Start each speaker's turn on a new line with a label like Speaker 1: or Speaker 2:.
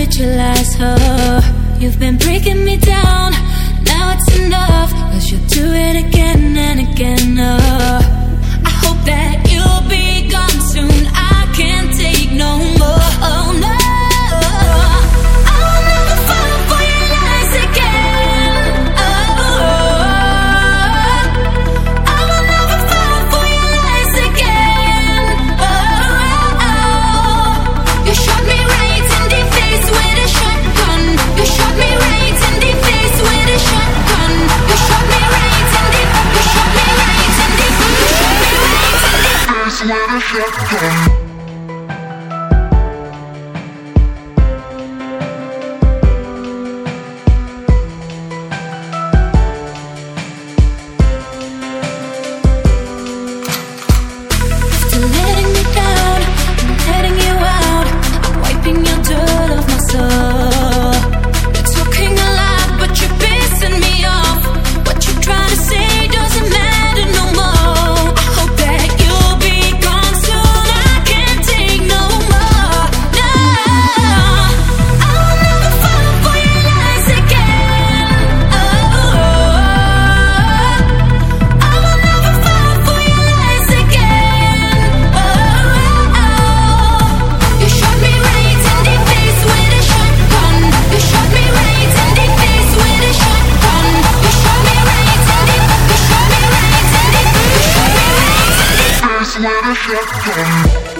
Speaker 1: your lies, oh. You've been breaking me down, now it's enough, 'cause you'll do it again and again, oh. I hope that you'll be gone soon, I can't take no more, oh no. I will never fall for your lies again, oh. I will never fall for your lies again, oh. You shot me right in the face with a shotgun. You shot me right in the face with a shotgun. You shot me right in the, you shot me right in the, you shot me right in the face with a shotgun. After letting me down and letting you out, I'm wiping your dirt off my soul. You're talking a lot, but you're pissing me off. What you try to say doesn't matter no more. I hope that you'll be gone soon, I can't take no more. No, I will never fall for your lies again, oh. I will never fall for your lies again, oh. You shot me right in the face with a shotgun. You shot me right in the face with a shotgun. You shot me right in the, you shot me right in the, you shot me right in the face with a shotgun.